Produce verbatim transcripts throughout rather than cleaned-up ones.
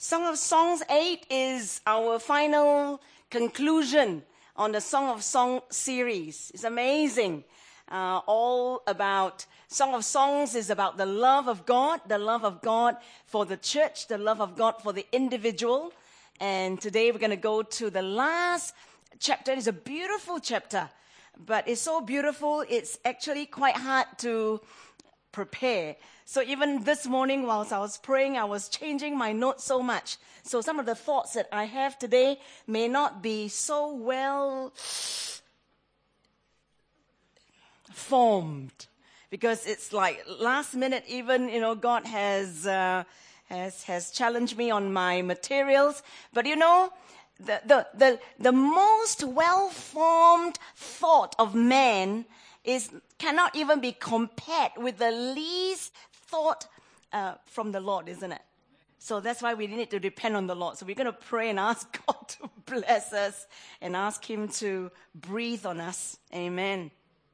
Song of Songs eight is our final conclusion on the Song of Songs series. It's amazing. Uh, all about, Song of Songs is about the love of God, the love of God for the church, the love of God for the individual. And today we're going to go to the last chapter. It's a beautiful chapter, but it's so beautiful, it's actually quite hard to prepare. So even this morning, whilst I was praying, I was changing my notes so much. So some of the thoughts that I have today may not be so well formed, because it's like last minute. Even you know, God has uh, has has challenged me on my materials. But you know, the the the, the most well formed thought of man is cannot even be compared with the least thought uh, from the Lord, isn't it? So that's why we need to depend on the Lord. So we're going to pray and ask God to bless us and ask Him to breathe on us. Amen.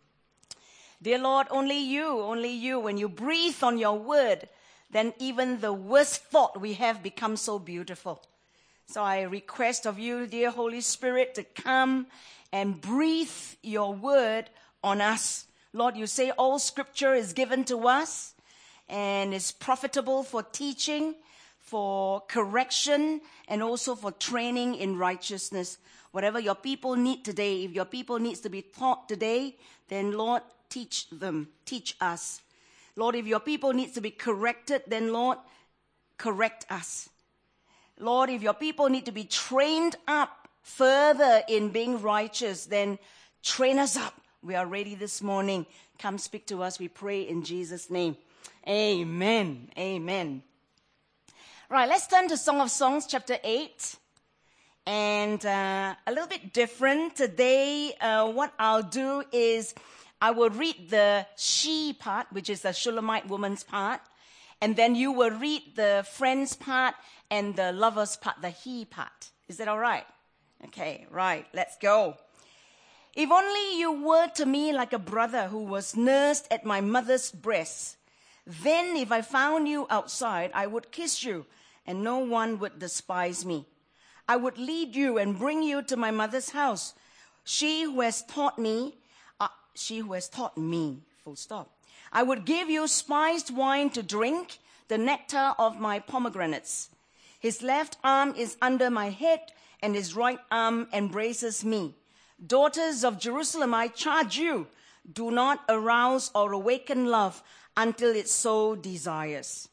Dear Lord, only you, only you, when you breathe on your word, then even the worst thought we have becomes so beautiful. So I request of you, dear Holy Spirit, to come and breathe your word on us. Lord, you say all scripture is given to us and is profitable for teaching, for correction, and also for training in righteousness. Whatever your people need today, if your people needs to be taught today, then Lord, teach them, teach us. Lord, if your people needs to be corrected, then Lord, correct us. Lord, if your people need to be trained up further in being righteous, then train us up. We are ready this morning. Come speak to us, we pray in Jesus' name. Amen. Amen. Right, let's turn to Song of Songs, chapter eight. And uh, a little bit different. Today, uh, what I'll do is I will read the she part, which is the Shulamite woman's part. And then you will read the friends part and the lovers part, the he part. Is that all right? Okay, right, let's go. If only you were to me like a brother who was nursed at my mother's breast. Then if I found you outside, I would kiss you, and no one would despise me. I would lead you and bring you to my mother's house. She who has taught me, uh, she who has taught me, full stop. I would give you spiced wine to drink, the nectar of my pomegranates. His left arm is under my head, and his right arm embraces me. Daughters of Jerusalem, I charge you, do not arouse or awaken love until it so desires.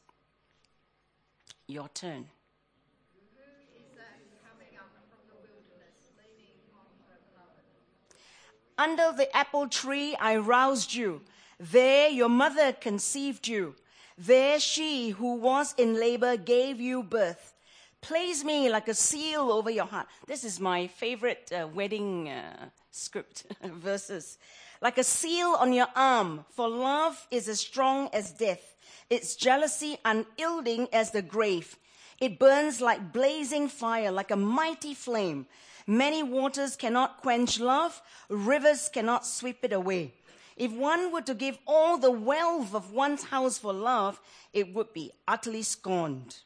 Your turn. Under the apple tree I roused you. There your mother conceived you. There she who was in labor gave you birth. Place me like a seal over your heart. This is my favorite uh, wedding uh, script verses. Like a seal on your arm, for love is as strong as death. Its jealousy unyielding as the grave. It burns like blazing fire, like a mighty flame. Many waters cannot quench love. Rivers cannot sweep it away. If one were to give all the wealth of one's house for love, it would be utterly scorned.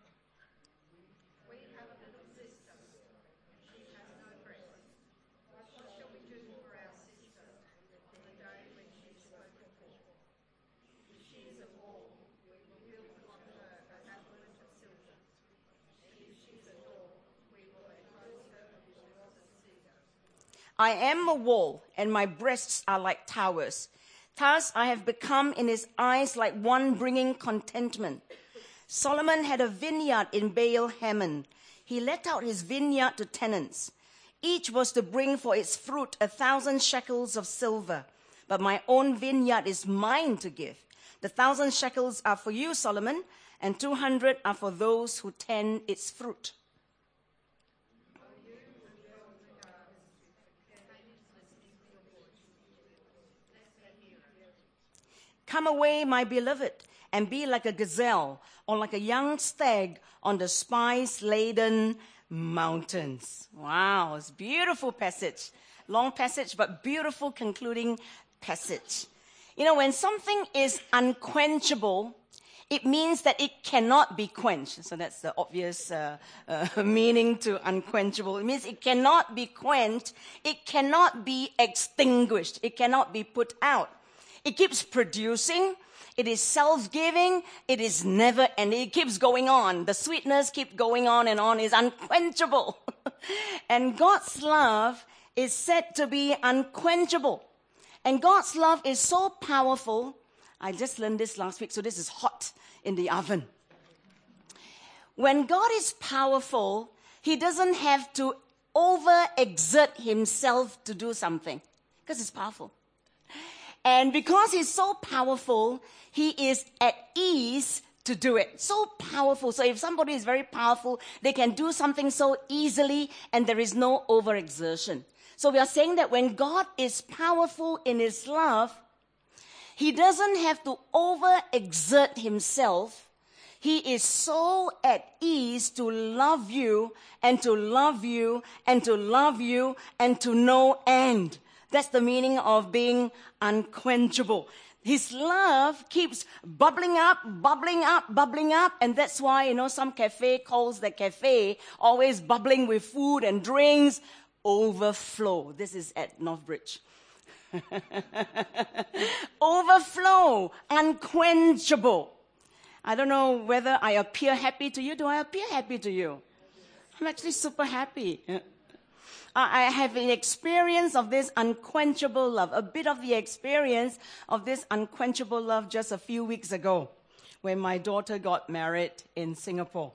I am a wall, and my breasts are like towers. Thus I have become in his eyes like one bringing contentment. Solomon had a vineyard in Baal Hamon. He let out his vineyard to tenants. Each was to bring for its fruit a thousand shekels of silver. But my own vineyard is mine to give. The thousand shekels are for you, Solomon, and two hundred are for those who tend its fruit. Come away, my beloved, and be like a gazelle or like a young stag on the spice-laden mountains. Wow, it's a beautiful passage. Long passage, but beautiful concluding passage. You know, when something is unquenchable, it means that it cannot be quenched. So that's the obvious uh, uh, meaning to unquenchable. It means it cannot be quenched. It cannot be extinguished. It cannot be put out. It keeps producing. It is self-giving. It is never, and it keeps going on. The sweetness keeps going on and on. It's unquenchable. And God's love is said to be unquenchable. And God's love is so powerful. I just learned this last week, so this is hot in the oven. When God is powerful, He doesn't have to over-exert Himself to do something, because He's powerful. And because He's so powerful, He is at ease to do it. So powerful. So if somebody is very powerful, they can do something so easily, and there is no overexertion. So we are saying that when God is powerful in His love, He doesn't have to overexert Himself. He is so at ease to love you and to love you and to love you and to no end. That's the meaning of being unquenchable. His love keeps bubbling up, bubbling up, bubbling up. And that's why, you know, some cafe calls the cafe always bubbling with food and drinks. Overflow. This is at Northbridge. Overflow, unquenchable. I don't know whether I appear happy to you. Do I appear happy to you? I'm actually super happy. I have an experience of this unquenchable love, a bit of the experience of this unquenchable love just a few weeks ago when my daughter got married in Singapore.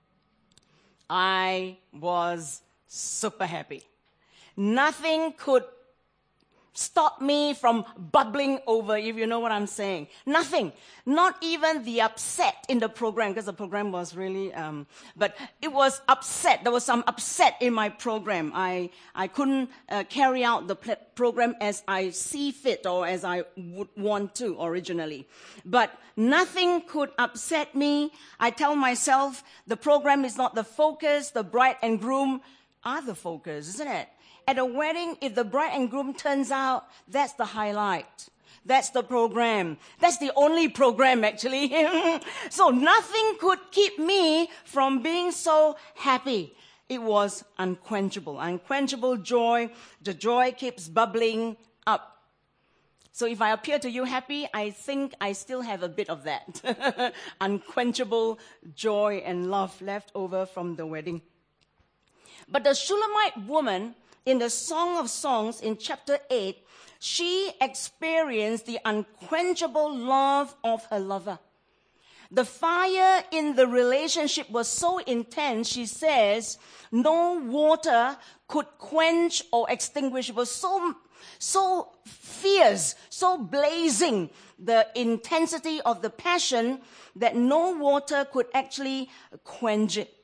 I was super happy. Nothing could stop me from bubbling over, if you know what I'm saying. Nothing. Not even the upset in the program, because the program was really, um, but it was upset. There was some upset in my program. I, I couldn't uh, carry out the pl- program as I see fit or as I would want to originally. But nothing could upset me. I tell myself the program is not the focus. The bride and groom are the focus, isn't it? At a wedding, if the bride and groom turns out, that's the highlight. That's the program. That's the only program, actually. So nothing could keep me from being so happy. It was unquenchable. Unquenchable joy. The joy keeps bubbling up. So if I appear to you happy, I think I still have a bit of that. Unquenchable joy and love left over from the wedding. But the Shulamite woman, in the Song of Songs in chapter eight, she experienced the unquenchable love of her lover. The fire in the relationship was so intense, she says, no water could quench or extinguish. It was so, so fierce, so blazing, the intensity of the passion, that no water could actually quench it.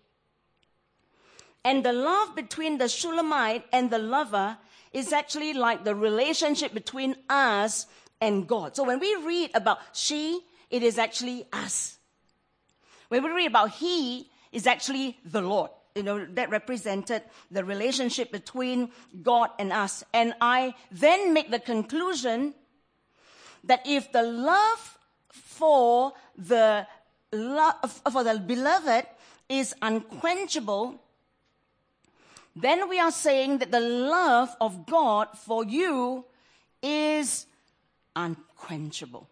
And the love between the Shulamite and the lover is actually like the relationship between us and God. So when we read about she, it is actually us. When we read about he, it's actually the Lord. You know, that represented the relationship between God and us. And I then make the conclusion that if the love for the love for the beloved is unquenchable, then we are saying that the love of God for you is unquenchable.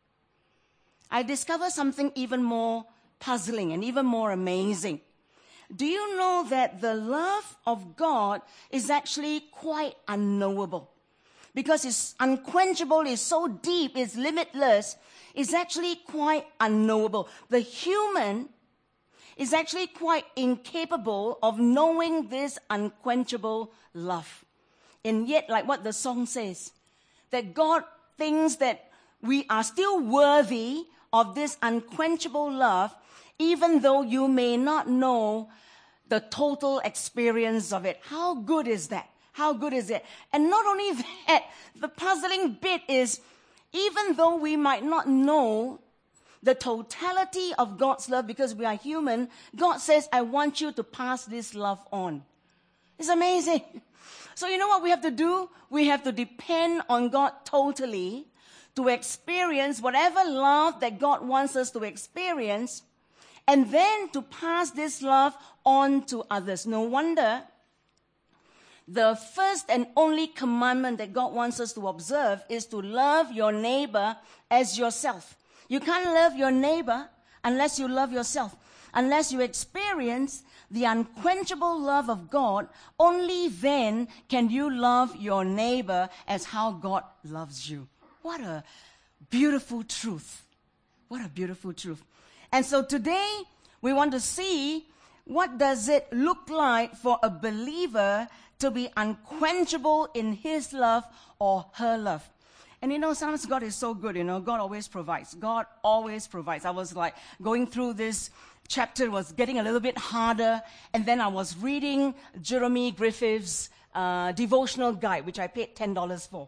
I discovered something even more puzzling and even more amazing. Do you know that the love of God is actually quite unknowable? Because it's unquenchable, it's so deep, it's limitless, it's actually quite unknowable. The human is actually quite incapable of knowing this unquenchable love. And yet, like what the song says, that God thinks that we are still worthy of this unquenchable love, even though you may not know the total experience of it. How good is that? How good is it? And not only that, the puzzling bit is, even though we might not know the totality of God's love, because we are human, God says, I want you to pass this love on. It's amazing. So you know what we have to do? We have to depend on God totally to experience whatever love that God wants us to experience, and then to pass this love on to others. No wonder the first and only commandment that God wants us to observe is to love your neighbor as yourself. You can't love your neighbor unless you love yourself. Unless you experience the unquenchable love of God, only then can you love your neighbor as how God loves you. What a beautiful truth. What a beautiful truth. And so today, we want to see what does it look like for a believer to be unquenchable in his love or her love. And you know, sometimes God is so good, you know, God always provides. God always provides. I was like going through this chapter, was getting a little bit harder, and then I was reading Jeremy Griffith's uh, devotional guide, which I paid ten dollars for.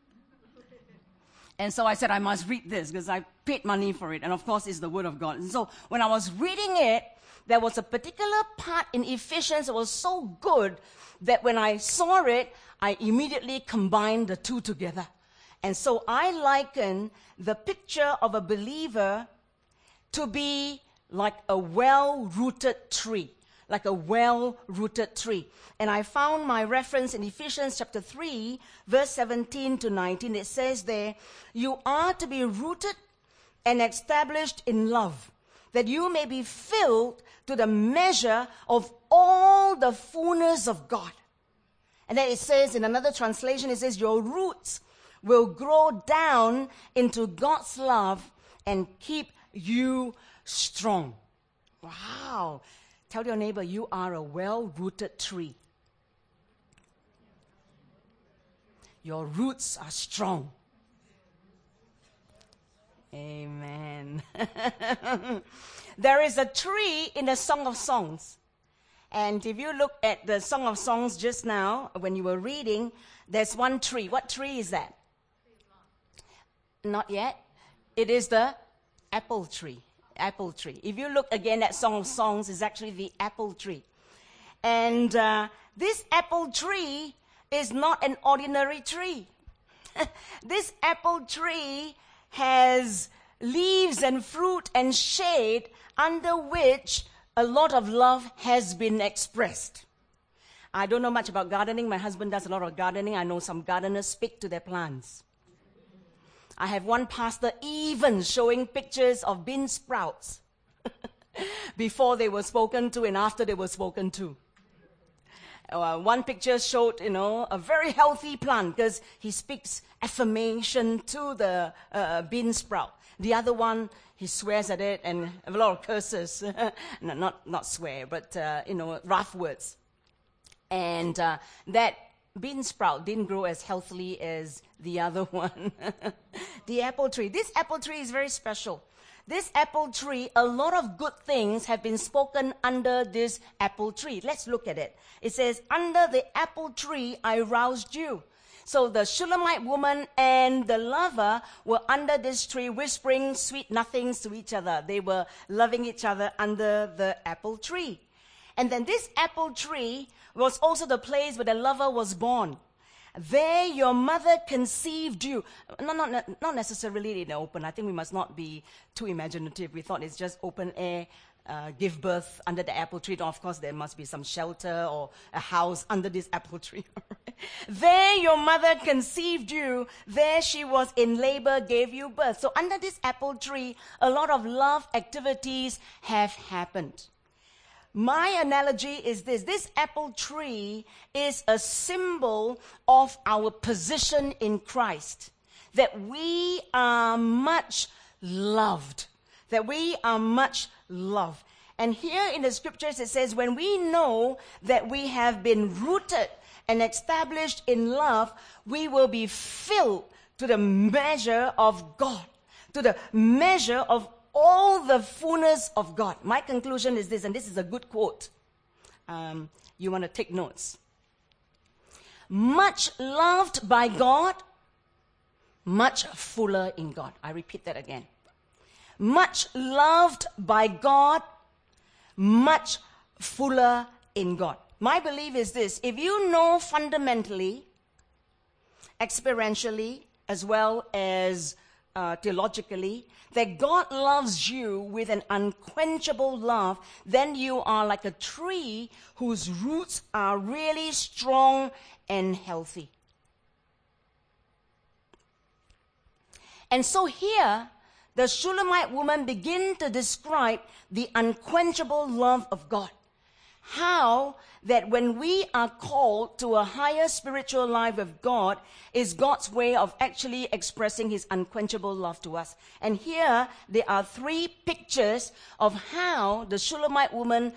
And so I said, I must read this because I paid money for it. And of course, it's the Word of God. And so when I was reading it, there was a particular part in Ephesians that was so good that when I saw it, I immediately combined the two together. And so I liken the picture of a believer to be like a well-rooted tree. Like a well-rooted tree. And I found my reference in Ephesians chapter three, verse seventeen to nineteen. It says there, you are to be rooted and established in love, that you may be filled to the measure of all the fullness of God. And then it says in another translation, it says, your roots will grow down into God's love and keep you strong. Wow. Tell your neighbor, you are a well-rooted tree. Your roots are strong. Amen. There is a tree in the Song of Songs. And if you look at the Song of Songs just now, when you were reading, there's one tree. What tree is that? Not yet. It is the apple tree. Apple tree. If you look again at Song of Songs, it's actually the apple tree. And uh, this apple tree is not an ordinary tree. This apple tree has leaves and fruit and shade under which a lot of love has been expressed. I don't know much about gardening. My husband does a lot of gardening. I know some gardeners speak to their plants. I have one pastor even showing pictures of bean sprouts before they were spoken to and after they were spoken to. Uh, one picture showed, you know, a very healthy plant because he speaks affirmation to the uh, bean sprout. The other one, he swears at it and a lot of curses. no, not, not swear, but, uh, you know, rough words. And uh, that bean sprout didn't grow as healthily as the other one. The apple tree. This apple tree is very special. This apple tree, a lot of good things have been spoken under this apple tree. Let's look at it. It says, under the apple tree I roused you. So the Shulamite woman and the lover were under this tree whispering sweet nothings to each other. They were loving each other under the apple tree. And then this apple tree was also the place where the lover was born. There your mother conceived you. No, not, not necessarily in the open. I think we must not be too imaginative. We thought it's just open air, uh, give birth under the apple tree. Of course, there must be some shelter or a house under this apple tree. There your mother conceived you. There she was in labor, gave you birth. So under this apple tree, a lot of love activities have happened. My analogy is this. This apple tree is a symbol of our position in Christ. That we are much loved. That we are much loved. And here in the scriptures it says, when we know that we have been rooted and established in love, we will be filled to the measure of God. To the measure of all the fullness of God. My conclusion is this, and this is a good quote. Um, you want to take notes. Much loved by God, much fuller in God. I repeat that again. Much loved by God, much fuller in God. My belief is this. If you know fundamentally, experientially, as well as uh, theologically, that God loves you with an unquenchable love, then you are like a tree whose roots are really strong and healthy. And so here, the Shulamite woman begins to describe the unquenchable love of God. How that when we are called to a higher spiritual life with God is God's way of actually expressing his unquenchable love to us. And here there are three pictures of how the Shulamite woman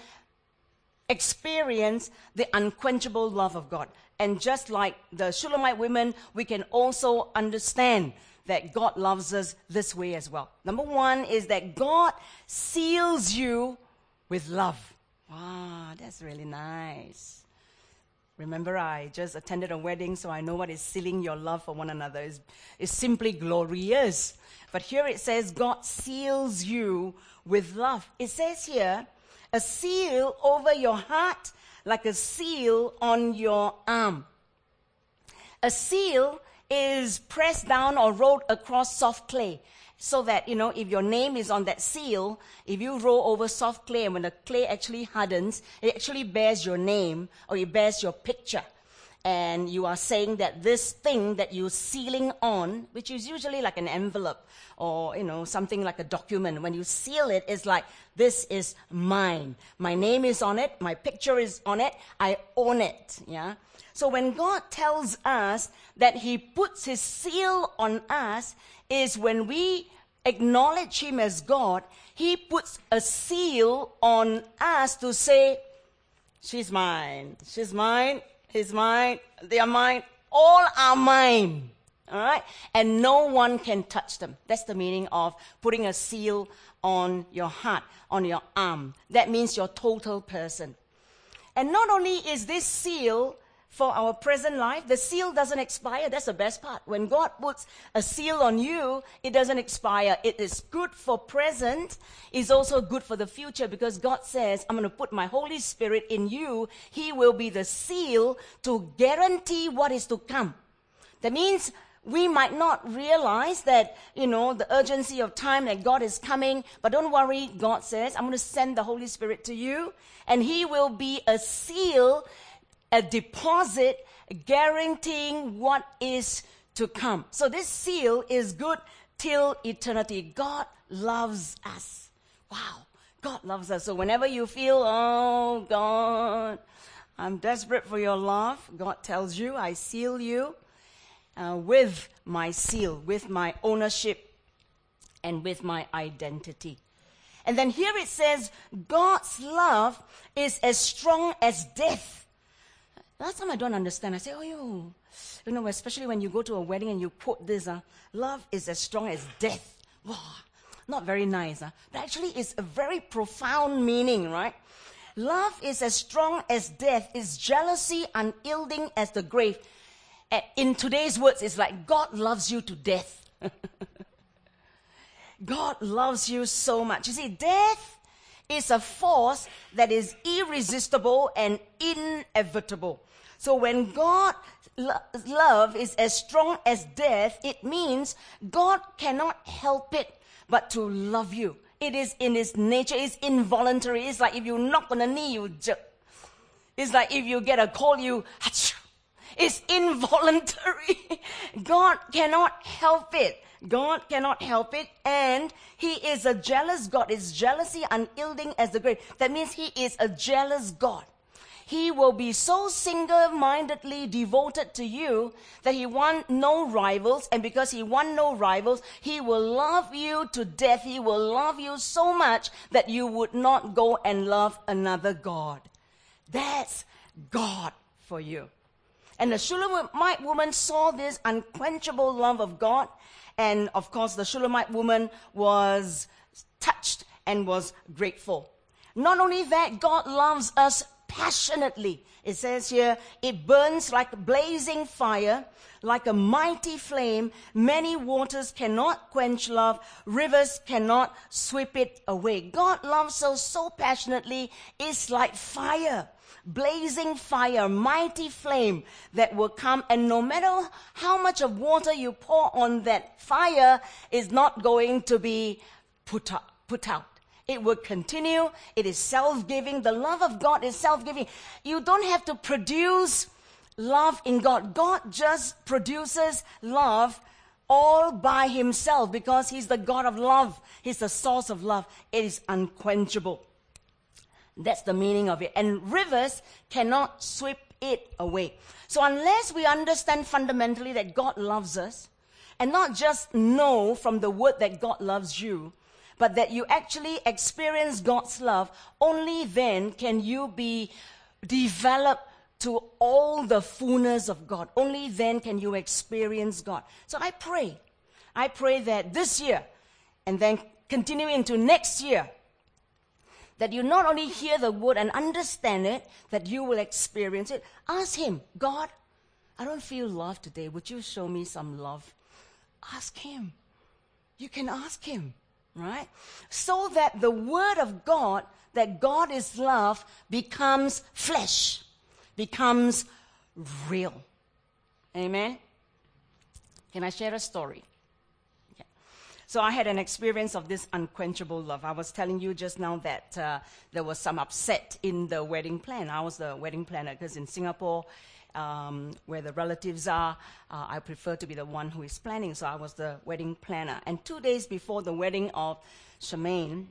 experienced the unquenchable love of God. And just like the Shulamite women, we can also understand that God loves us this way as well. Number one is that God seals you with love. Wow, that's really nice. Remember, I just attended a wedding, so I know what is sealing your love for one another. It's, it's simply glorious. But here it says, God seals you with love. It says here, a seal over your heart, like a seal on your arm. A seal is pressed down or rolled across soft clay. So that, you know, if your name is on that seal, if you roll over soft clay and when the clay actually hardens, it actually bears your name or it bears your picture. And you are saying that this thing that you're sealing on, which is usually like an envelope or, you know, something like a document. When you seal it, it's like, this is mine. My name is on it. My picture is on it. I own it. Yeah. So when God tells us that he puts his seal on us, is when we acknowledge him as God, he puts a seal on us to say, she's mine, she's mine, he's mine, they are mine, all are mine. All right? And no one can touch them. That's the meaning of putting a seal on your heart, on your arm. That means your total person. And not only is this seal for our present life, the seal doesn't expire. That's the best part. When God puts a seal on you, it doesn't expire. It is good for present. It's also good for the future because God says, I'm going to put my Holy Spirit in you. He will be the seal to guarantee what is to come. That means we might not realize that, you know, the urgency of time that God is coming. But don't worry, God says, I'm going to send the Holy Spirit to you. And he will be a seal, a deposit guaranteeing what is to come. So this seal is good till eternity. God loves us. Wow, God loves us. So whenever you feel, oh God, I'm desperate for your love, God tells you, I seal you uh, with my seal, with my ownership, and with my identity. And then here it says, God's love is as strong as death. Last time I don't understand. I say, oh, you, you know, especially when you go to a wedding and you quote this, uh, love is as strong as death. Wow, not very nice. Uh, but actually, it's a very profound meaning, right? Love is as strong as death, is jealousy unyielding as the grave. Uh, in today's words, it's like God loves you to death. God loves you so much. You see, death is a force that is irresistible and inevitable. So when God's lo- love is as strong as death, it means God cannot help it but to love you. It is in its nature. It's involuntary. It's like if you knock on a knee, you jerk. It's like if you get a cold, you achoo. It's involuntary. God cannot help it. God cannot help it, and he is a jealous God. It's jealousy unyielding as the grave. That means he is a jealous God. He will be so single-mindedly devoted to you that he wants no rivals, and because he wants no rivals, he will love you to death. He will love you so much that you would not go and love another God. That's God for you. And the Shulamite woman saw this unquenchable love of God. And of course, the Shulamite woman was touched and was grateful. Not only that, God loves us passionately. It says here, it burns like blazing fire, like a mighty flame. Many waters cannot quench love. Rivers cannot sweep it away. God loves us so passionately. It's like fire, blazing fire, mighty flame that will come. And no matter how much of water you pour on that fire, is not going to be put out. Put out. It will continue. It is self-giving. The love of God is self-giving. You don't have to produce love in God. God just produces love all by himself because he's the God of love. He's the source of love. It is unquenchable. That's the meaning of it. And rivers cannot sweep it away. So unless we understand fundamentally that God loves us, and not just know from the word that God loves you, but that you actually experience God's love, only then can you be developed to all the fullness of God. Only then can you experience God. So I pray, I pray that this year, and then continue into next year, that you not only hear the word and understand it, that you will experience it. Ask him, God, I don't feel love today. Would you show me some love? Ask him. You can ask him. Right? So that the word of God, that God is love, becomes flesh, becomes real. Amen? Can I share a story? Okay. So I had an experience of this unquenchable love. I was telling you just now that uh, there was some upset in the wedding plan. I was the wedding planner because in Singapore, Um, where the relatives are, uh, I prefer to be the one who is planning, so I was the wedding planner. And two days before the wedding of Charmaine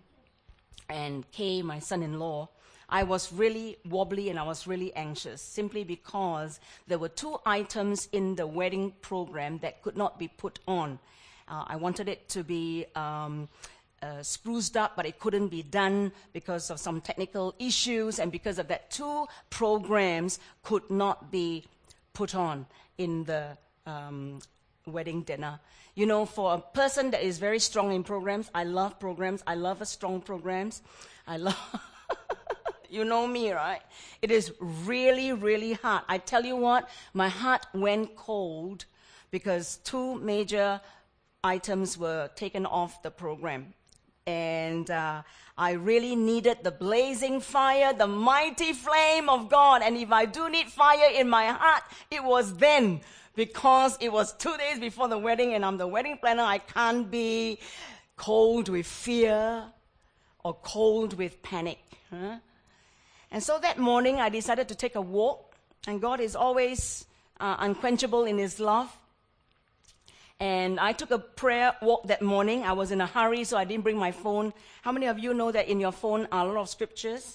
and Kay, my son-in-law, I was really wobbly and I was really anxious, simply because there were two items in the wedding program that could not be put on. Uh, I wanted it to be um, Uh, spruced up, but it couldn't be done because of some technical issues, and because of that, two programs could not be put on in the um, wedding dinner. You know, for a person that is very strong in programs, I love programs, I love a strong programs, I love, you know me, right? It is really, really hard. I tell you what, my heart went cold because two major items were taken off the program. And uh, I really needed the blazing fire, the mighty flame of God. And if I do need fire in my heart, it was then, because it was two days before the wedding and I'm the wedding planner. I can't be cold with fear or cold with panic. Huh? And so that morning I decided to take a walk. And God is always uh, unquenchable in his love. And I took a prayer walk that morning. I was in a hurry, so I didn't bring my phone. How many of you know that in your phone are a lot of scriptures?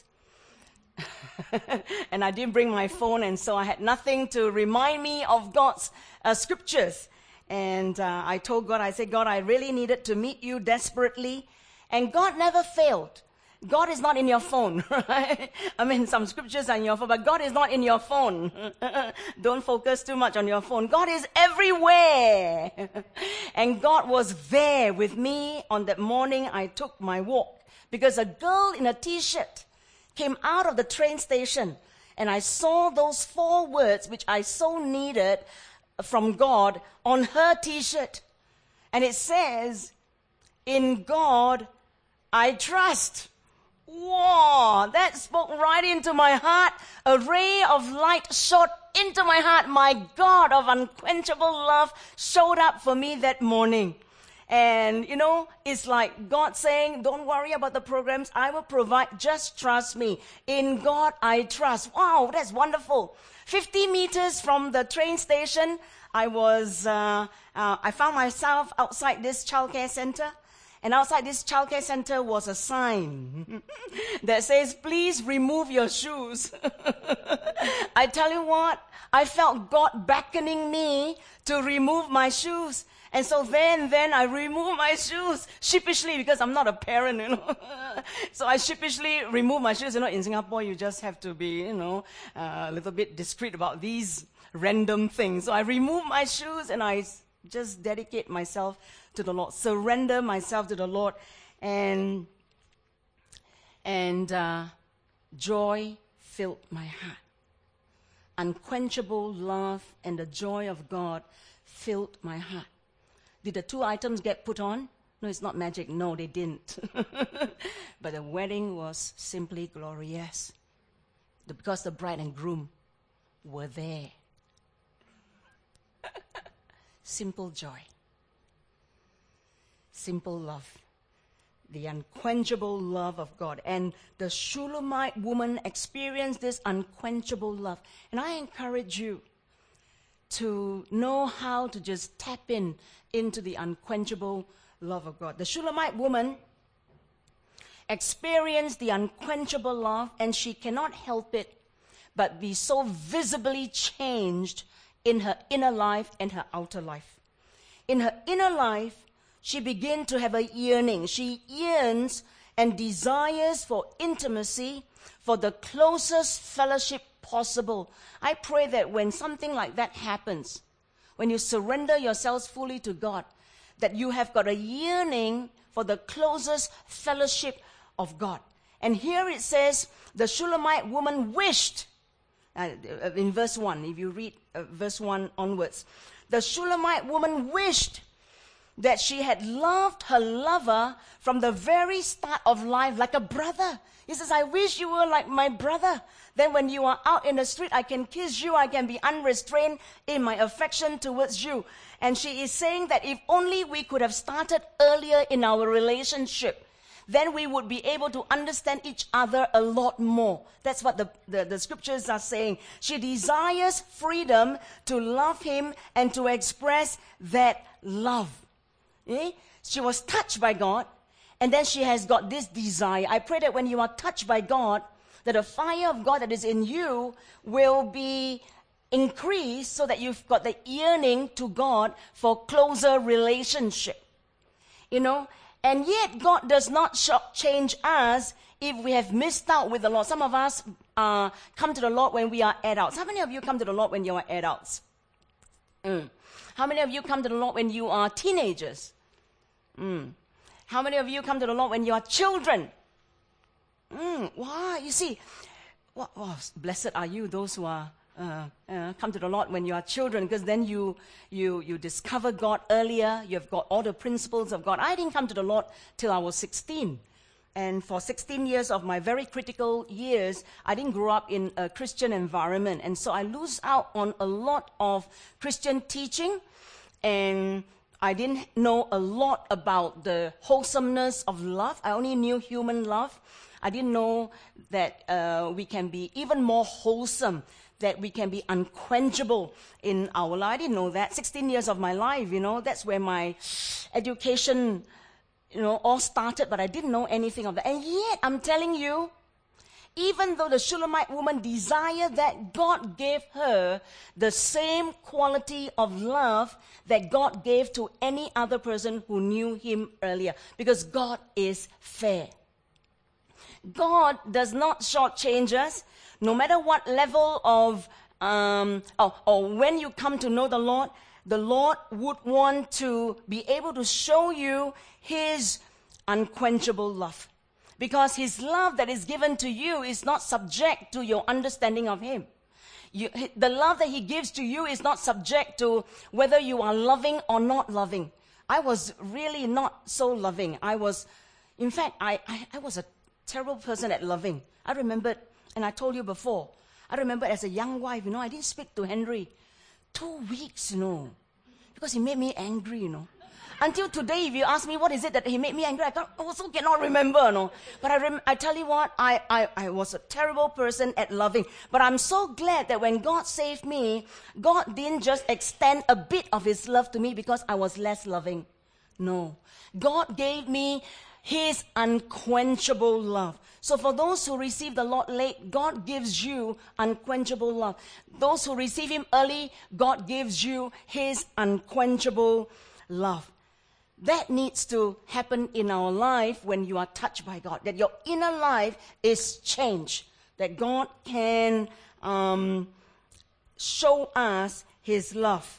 And I didn't bring my phone, and so I had nothing to remind me of God's uh, scriptures. And uh, I told God, I said, God, I really needed to meet you desperately. And God never failed. God is not in your phone, right? I mean, some scriptures are in your phone, but God is not in your phone. Don't focus too much on your phone. God is everywhere. And God was there with me on that morning I took my walk, because a girl in a t-shirt came out of the train station, and I saw those four words which I so needed from God on her t-shirt. And it says, "In God I trust." Whoa, that spoke right into my heart. A ray of light shot into my heart. My God of unquenchable love showed up for me that morning. And, you know, it's like God saying, don't worry about the programs. I will provide. Just trust me. In God I trust. Wow, that's wonderful. fifty meters from the train station, I was, uh, uh, I found myself outside this childcare center. And outside this childcare center was a sign that says, please remove your shoes. I tell you what, I felt God beckoning me to remove my shoes. And so then, then I removed my shoes sheepishly, because I'm not a parent, you know. So I sheepishly removed my shoes. You know, in Singapore, you just have to be, you know, uh, a little bit discreet about these random things. So I removed my shoes and I just dedicate myself to the Lord, surrender myself to the Lord, and and uh, joy filled my heart. Unquenchable love and the joy of God filled my heart. Did the two items get put on? No, it's not magic. No, they didn't. But the wedding was simply glorious because the bride and groom were there. Simple joy. Simple love. The unquenchable love of God. And the Shulamite woman experienced this unquenchable love. And I encourage you to know how to just tap in into the unquenchable love of God. The Shulamite woman experienced the unquenchable love, and she cannot help it but be so visibly changed in her inner life and her outer life. In her inner life, she began to have a yearning. She yearns and desires for intimacy, for the closest fellowship possible. I pray that when something like that happens, when you surrender yourselves fully to God, that you have got a yearning for the closest fellowship of God. And here it says, the Shulamite woman wished, uh, in verse one, if you read uh, verse one onwards, the Shulamite woman wished that she had loved her lover from the very start of life like a brother. He says, I wish you were like my brother. Then when you are out in the street, I can kiss you. I can be unrestrained in my affection towards you. And she is saying that if only we could have started earlier in our relationship, then we would be able to understand each other a lot more. That's what the, the, the scriptures are saying. She desires freedom to love him and to express that love. Eh? She was touched by God, and then she has got this desire. I pray that when you are touched by God, that the fire of God that is in you will be increased so that you've got the yearning to God for closer relationship. You know, and yet God does not change us if we have missed out with the Lord. Some of us uh, come to the Lord when we are adults. How many of you come to the Lord when you are adults? Mm. How many of you come to the Lord when you are teenagers? Mm. How many of you come to the Lord when you are children? Mm. Wow, you see, wow, wow, blessed are you, those who are uh, uh, come to the Lord when you are children, because then you you you discover God earlier. You've got all the principles of God. I didn't come to the Lord till I was sixteen. And for sixteen years of my very critical years, I didn't grow up in a Christian environment. And so I lose out on a lot of Christian teaching, and I didn't know a lot about the wholesomeness of love. I only knew human love. I didn't know that uh, we can be even more wholesome, that we can be unquenchable in our life. I didn't know that. sixteen years of my life, you know, that's where my education, you know, all started, but I didn't know anything of that. And yet, I'm telling you, even though the Shulamite woman desired that, God gave her the same quality of love that God gave to any other person who knew him earlier, because God is fair. God does not shortchange us, no matter what level of, um, or, or when you come to know the Lord, the Lord would want to be able to show you his unquenchable love. Because his love that is given to you is not subject to your understanding of him. You, the love that he gives to you is not subject to whether you are loving or not loving. I was really not so loving. I was, in fact, I, I, I was a terrible person at loving. I remembered, and I told you before, I remember as a young wife, you know, I didn't speak to Henry two weeks, you know, because he made me angry, you know. Until today, if you ask me what is it that he made me angry, I can't, also cannot remember, you know. But I, rem- I tell you what, I, I, I was a terrible person at loving. But I'm so glad that when God saved me, God didn't just extend a bit of his love to me because I was less loving. No. God gave me his unquenchable love. So for those who receive the Lord late, God gives you unquenchable love. Those who receive him early, God gives you his unquenchable love. That needs to happen in our life when you are touched by God, that your inner life is changed, that God can um, show us his love.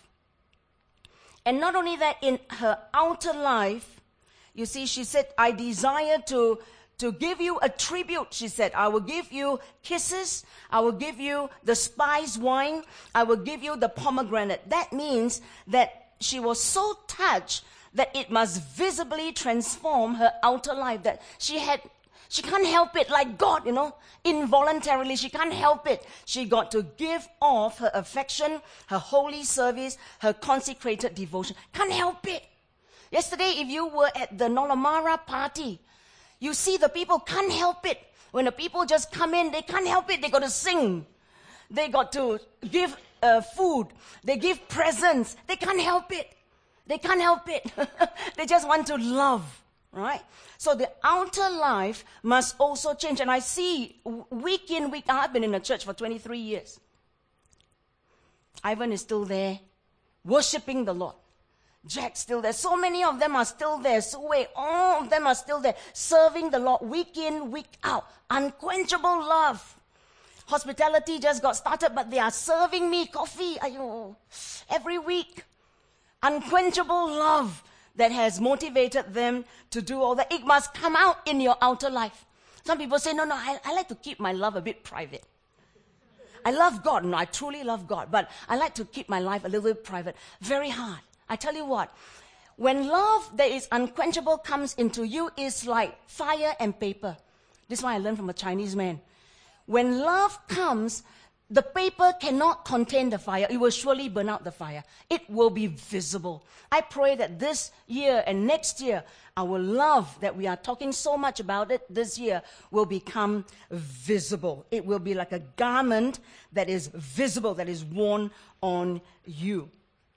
And not only that, in her outer life, you see, she said, I desire to, to give you a tribute, she said. I will give you kisses. I will give you the spice wine. I will give you the pomegranate. That means that she was so touched that it must visibly transform her outer life, that she had, she can't help it, like God, you know, involuntarily, she can't help it. She got to give off her affection, her holy service, her consecrated devotion. Can't help it. Yesterday, if you were at the Nolamara party, you see the people can't help it. When the people just come in, they can't help it. They got to sing. They got to give uh, food. They give presents. They can't help it. They can't help it. They just want to love, right? So the outer life must also change. And I see week in, week out, I've been in the church for twenty-three years. Ivan is still there, worshiping the Lord. Jack's still there. So many of them are still there. So wait, all of them are still there, serving the Lord week in, week out. Unquenchable love. Hospitality just got started, but they are serving me coffee ayo, every week. Unquenchable love that has motivated them to do all that. It must come out in your outer life. Some people say, no, no, I, I like to keep my love a bit private. I love God. No, I truly love God. But I like to keep my life a little bit private. Very hard. I tell you what, when love that is unquenchable comes into you, it's like fire and paper. This is why I learned from a Chinese man. When love comes, the paper cannot contain the fire. It will surely burn out the fire. It will be visible. I pray that this year and next year, our love that we are talking so much about it this year will become visible. It will be like a garment that is visible, that is worn on you.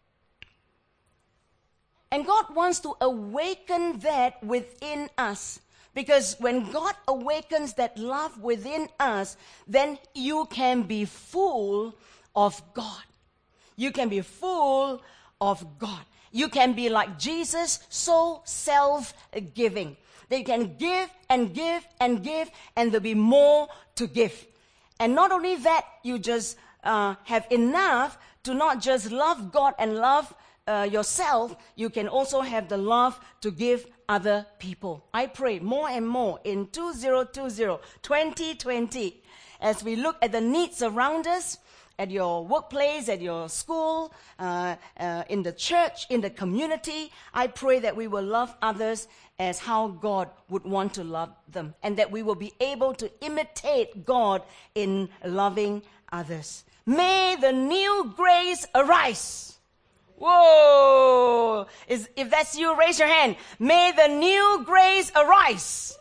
And God wants to awaken that within us. Because when God awakens that love within us, then you can be full of God. You can be full of God. You can be like Jesus, so self-giving. They can give and give and give, and there'll be more to give. And not only that, you just uh, have enough to not just love God and love uh, yourself, you can also have the love to give other people. I pray more and more in two thousand twenty, twenty twenty, as we look at the needs around us, at your workplace, at your school, uh, uh, in the church, in the community, I pray that we will love others as how God would want to love them, and that we will be able to imitate God in loving others. May the new grace arise. Whoa! Is, if that's you, raise your hand. May the new grace arise.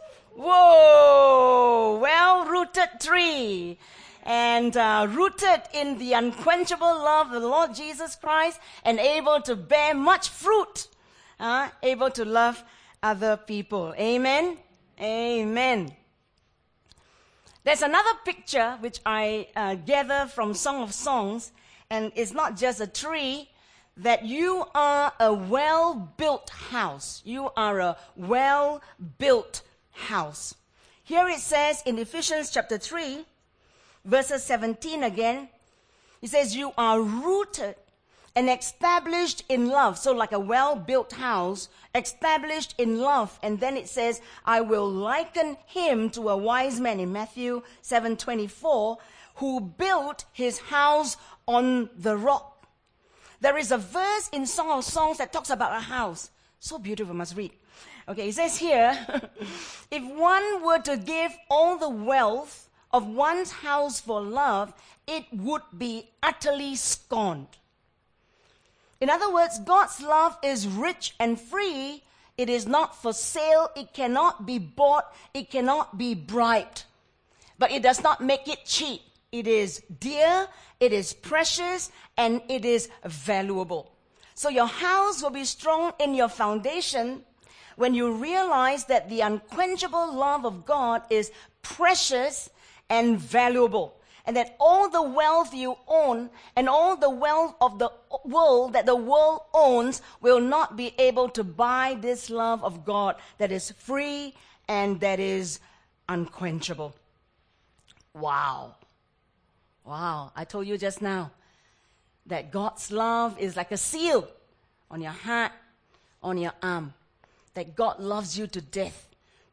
Whoa! Well-rooted tree. And uh, rooted in the unquenchable love of the Lord Jesus Christ, and able to bear much fruit. Uh, able to love other people. Amen? Amen. There's another picture which I uh, gather from Song of Songs, and it's not just a tree, that you are a well-built house. You are a well-built house. Here it says in Ephesians chapter three, verses seventeen again, it says, you are rooted and established in love. So like a well-built house, established in love. And then it says, I will liken him to a wise man in Matthew seven twenty-four, who built his house on the rock. There is a verse in Song of Songs that talks about a house. So beautiful, must read. Okay, it says here, if one were to give all the wealth of one's house for love, it would be utterly scorned. In other words, God's love is rich and free. It is not for sale. It cannot be bought. It cannot be bribed. But it does not make it cheap. It is dear, it is precious, and it is valuable. So your house will be strong in your foundation when you realize that the unquenchable love of God is precious and valuable, and that all the wealth you own and all the wealth of the world that the world owns will not be able to buy this love of God that is free and that is unquenchable. Wow. Wow, I told you just now that God's love is like a seal on your heart, on your arm. That God loves you to death.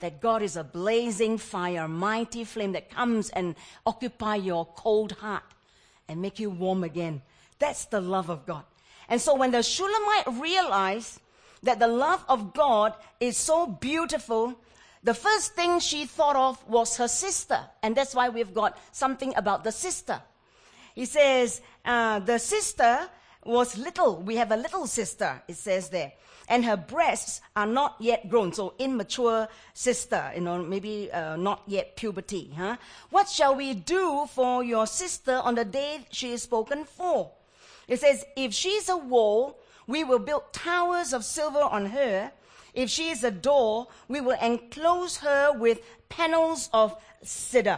that God is a blazing fire, mighty flame that comes and occupy your cold heart and make you warm again. That's the love of God. And so when the Shulamite realized that the love of God is so beautiful, the first thing she thought of was her sister. And that's why we've got something about the sister. He says, uh, the sister was little. We have a little sister, it says there. And her breasts are not yet grown. So immature sister, you know, maybe uh, not yet puberty. Huh? What shall we do for your sister on the day she is spoken for? It says, if she's a wall, we will build towers of silver on her. If she is a door, we will enclose her with panels of cedar.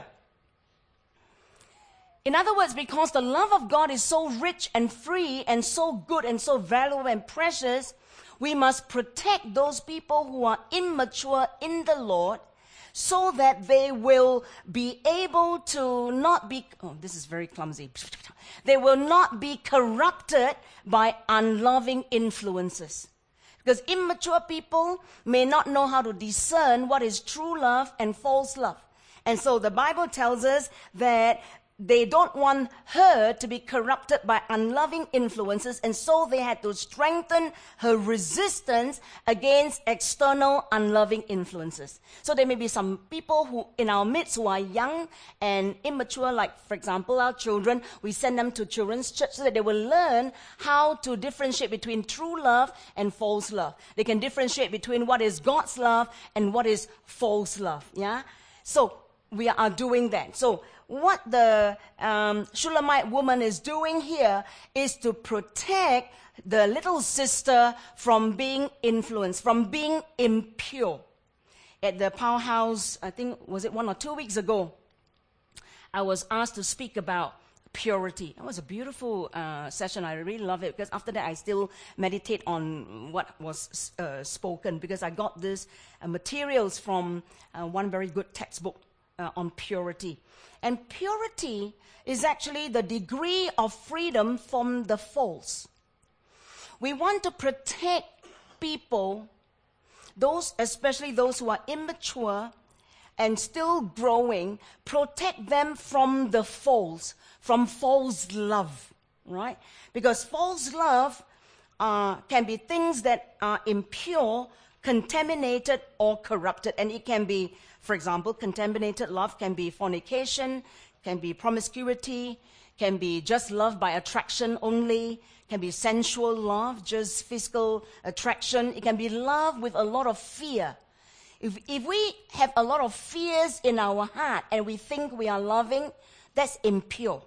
In other words, because the love of God is so rich and free and so good and so valuable and precious, we must protect those people who are immature in the Lord so that they will be able to not be, oh, this is very clumsy. They will not be corrupted by unloving influences. Because immature people may not know how to discern what is true love and false love. And so the Bible tells us that they don't want her to be corrupted by unloving influences, and so they had to strengthen her resistance against external unloving influences. So there may be some people who in our midst who are young and immature, like, for example, our children. We send them to children's church so that they will learn how to differentiate between true love and false love. They can differentiate between what is God's love and what is false love. Yeah? So we are doing that. So what the um, Shulamite woman is doing here is to protect the little sister from being influenced, from being impure. At the Powerhouse, I think, was it one or two weeks ago, I was asked to speak about purity. It was a beautiful uh, session. I really love it because after that I still meditate on what was uh, spoken, because I got this uh, materials from uh, one very good textbook uh, on purity. And purity is actually the degree of freedom from the false. We want to protect people, those, especially those who are immature and still growing, protect them from the false, from false love, right? Because false love uh, can be things that are impure, contaminated, or corrupted. And it can be, for example, contaminated love can be fornication, can be promiscuity, can be just love by attraction only, can be sensual love, just physical attraction. It can be love with a lot of fear. If, if we have a lot of fears in our heart and we think we are loving, that's impure.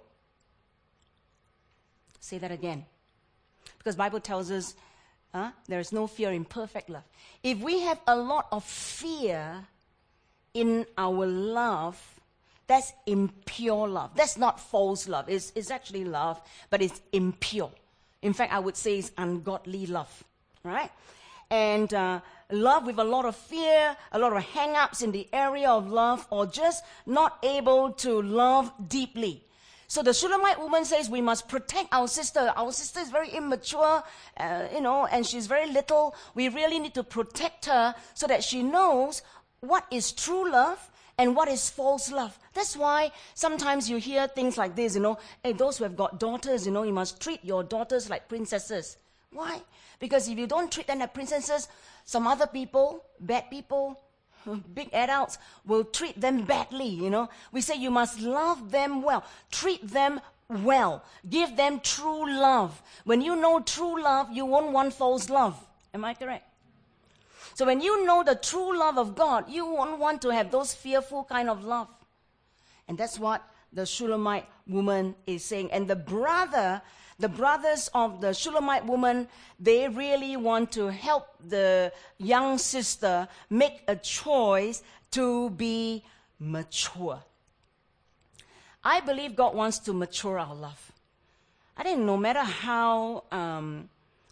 Say that again. Because the Bible tells us uh, there is no fear in perfect love. If we have a lot of fear in our love, that's impure love. That's not false love. It's, it's actually love, but it's impure. In fact, I would say it's ungodly love, right? And uh, love with a lot of fear, a lot of hang-ups in the area of love, or just not able to love deeply. So the Shulamite woman says we must protect our sister. Our sister is very immature, uh, you know, and she's very little. We really need to protect her so that she knows what is true love and what is false love. That's why sometimes you hear things like this, you know, hey, those who have got daughters, you know, you must treat your daughters like princesses. Why? Because if you don't treat them like princesses, some other people, bad people, big adults, will treat them badly, you know. We say you must love them well, treat them well, give them true love. When you know true love, you won't want false love. Am I correct? So when you know the true love of God, you won't want to have those fearful kind of love. And that's what the Shulamite woman is saying. And the brother, the brothers of the Shulamite woman, they really want to help the young sister make a choice to be mature. I believe God wants to mature our love. I think no matter how um,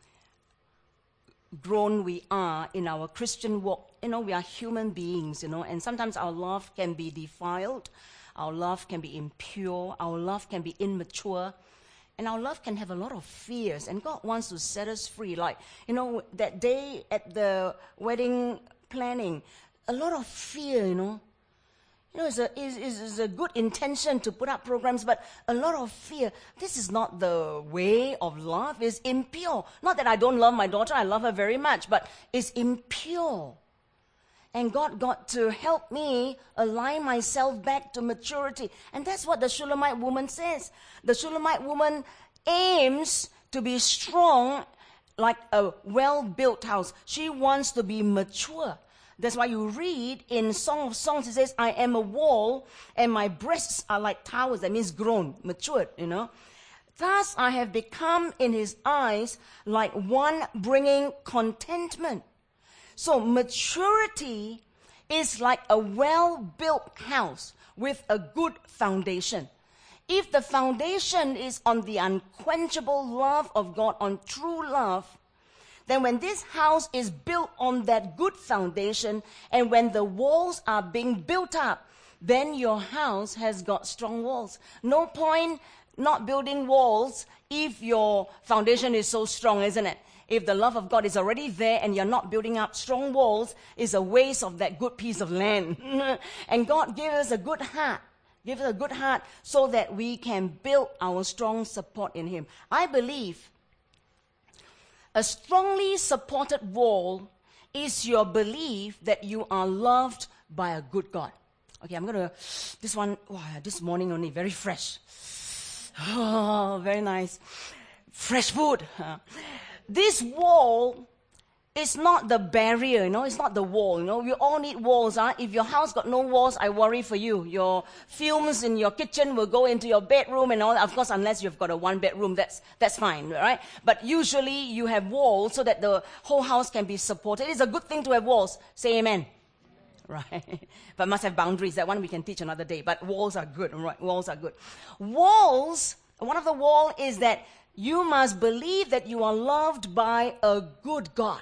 grown we are in our Christian walk, you know, we are human beings, you know, and sometimes our love can be defiled, our love can be impure, our love can be immature, and our love can have a lot of fears, and God wants to set us free. Like, you know, that day at the wedding planning, a lot of fear, you know. You know, it's a, it's, it's a good intention to put up programs, but a lot of fear. This is not the way of love. It's impure. Not that I don't love my daughter. I love her very much, but it's impure. And God got to help me align myself back to maturity. And that's what the Shulamite woman says. The Shulamite woman aims to be strong like a well-built house. She wants to be mature. That's why you read in Song of Songs, it says, I am a wall and my breasts are like towers. That means grown, matured, you know. Thus I have become in his eyes like one bringing contentment. So maturity is like a well-built house with a good foundation. If the foundation is on the unquenchable love of God, on true love, then when this house is built on that good foundation, and when the walls are being built up, then your house has got strong walls. No point not building walls if your foundation is so strong, isn't it? If the love of God is already there and you're not building up strong walls, it's a waste of that good piece of land. And God gave us a good heart. Give us a good heart so that we can build our strong support in him. I believe a strongly supported wall is your belief that you are loved by a good God. Okay, I'm going to, this one, wow, this morning only, very fresh. Oh, very nice. Fresh food. This wall is not the barrier, you know, it's not the wall, you know. We all need walls. Huh? If your house got no walls, I worry for you. Your fumes in your kitchen will go into your bedroom and all that. Of course, unless you've got a one bedroom, that's, that's fine, right? But usually you have walls so that the whole house can be supported. It's a good thing to have walls. Say amen. Right? But must have boundaries. That one we can teach another day. But walls are good, right? Walls are good. Walls, one of the wall is that you must believe that you are loved by a good God.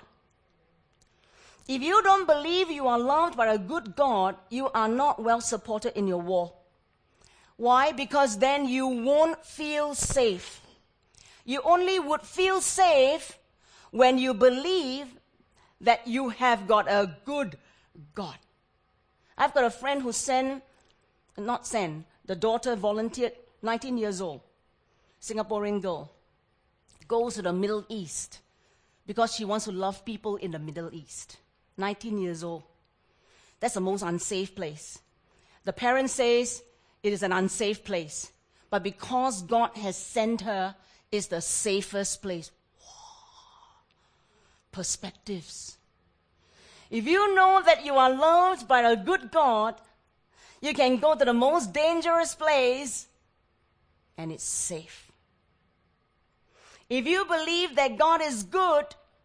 If you don't believe you are loved by a good God, you are not well supported in your wall. Why? Because then you won't feel safe. You only would feel safe when you believe that you have got a good God. I've got a friend who sent, not sent, the daughter volunteered, nineteen years old, Singaporean girl, goes to the Middle East because she wants to love people in the Middle East. nineteen years old. That's the most unsafe place. The parent says it is an unsafe place. But because God has sent her, it's the safest place. Whoa. Perspectives. If you know that you are loved by a good God, you can go to the most dangerous place and it's safe. If you believe that God is good,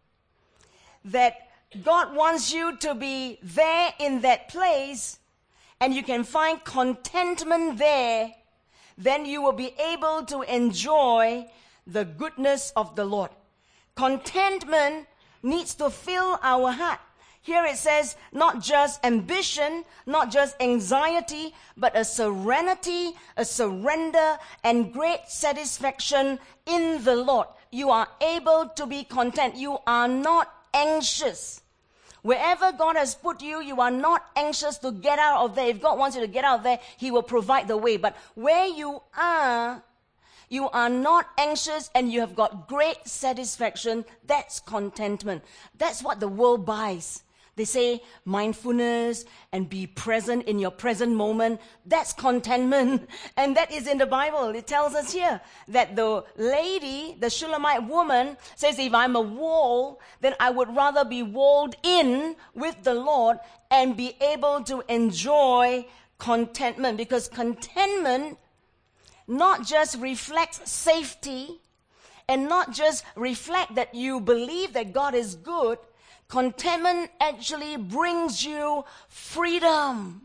that God wants you to be there in that place, and you can find contentment there, then you will be able to enjoy the goodness of the Lord. Contentment needs to fill our heart. Here it says, not just ambition, not just anxiety, but a serenity, a surrender, and great satisfaction in the Lord. You are able to be content. You are not anxious. Wherever God has put you, you are not anxious to get out of there. If God wants you to get out of there, he will provide the way. But where you are, you are not anxious and you have got great satisfaction. That's contentment. That's what the world buys. They say mindfulness and be present in your present moment. That's contentment. And that is in the Bible. It tells us here that the lady, the Shulamite woman, says, if I'm a wall, then I would rather be walled in with the Lord and be able to enjoy contentment. Because contentment not just reflects safety and not just reflect that you believe that God is good. Contentment actually brings you freedom.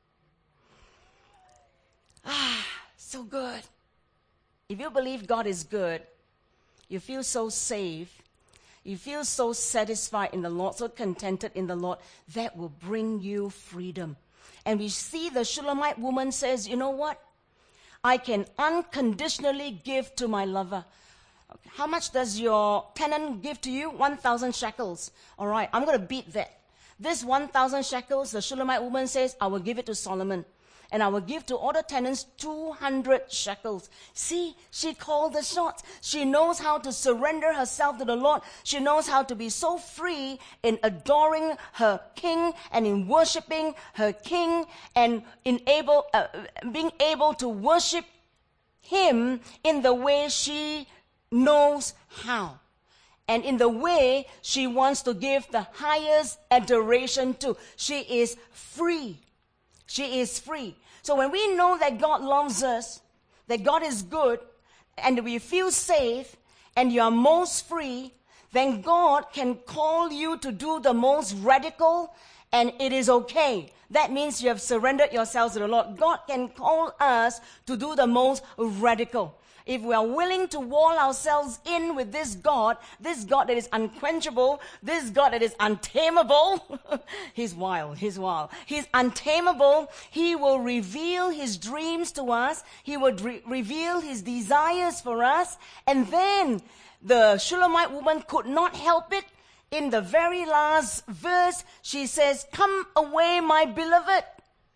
Ah, so good. If you believe God is good, you feel so safe, you feel so satisfied in the Lord, so contented in the Lord, that will bring you freedom. And we see the Shulamite woman says, you know what? I can unconditionally give to my lover. How much does your tenant give to you? one thousand shekels. All right, I'm going to beat that. This one thousand shekels, the Shulamite woman says, I will give it to Solomon. And I will give to all the tenants two hundred shekels. See, she called the shots. She knows how to surrender herself to the Lord. She knows how to be so free in adoring her king and in worshiping her king and in able, uh, being able to worship him in the way she knows how. And in the way she wants to give the highest adoration to. She is free. She is free. So when we know that God loves us, that God is good, and we feel safe, and you are most free, then God can call you to do the most radical, and it is okay. That means you have surrendered yourselves to the Lord. God can call us to do the most radical. If we are willing to wall ourselves in with this God, this God that is unquenchable, this God that is untamable, he's wild, he's wild. He's untamable. He will reveal his dreams to us. He will re- reveal his desires for us. And then the Shulamite woman could not help it. In the very last verse, she says, "Come away, my beloved.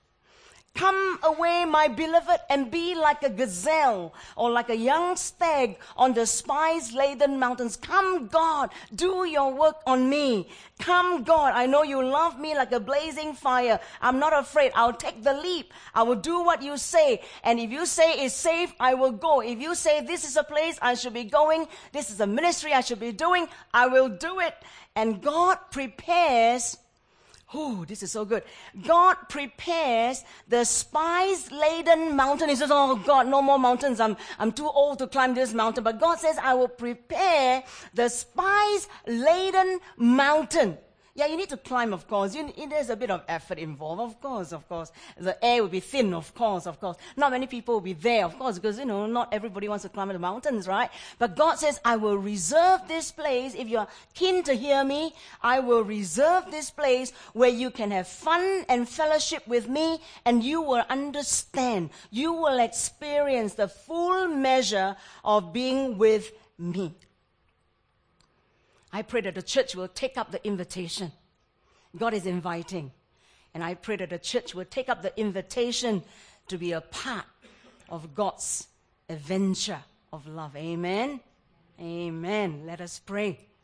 Come away, my beloved, and be like a gazelle or like a young stag on the spice-laden mountains. Come, God, do your work on me. Come, God, I know you love me like a blazing fire. I'm not afraid. I'll take the leap. I will do what you say. And if you say it's safe, I will go. If you say this is a place I should be going, this is a ministry I should be doing, I will do it." And God prepares. Oh, this is so good. God prepares the spice-laden mountain. He says, "Oh God, no more mountains. I'm, I'm too old to climb this mountain." But God says, "I will prepare the spice-laden mountain." Yeah, you need to climb, of course. You, there's a bit of effort involved, of course, of course. The air will be thin, of course, of course. Not many people will be there, of course, because, you know, not everybody wants to climb the mountains, right? But God says, "I will reserve this place." If you're keen to hear me, I will reserve this place where you can have fun and fellowship with me, and you will understand. You will experience the full measure of being with me. I pray that the church will take up the invitation. God is inviting. And I pray that the church will take up the invitation to be a part of God's adventure of love. Amen. Amen. Let us pray.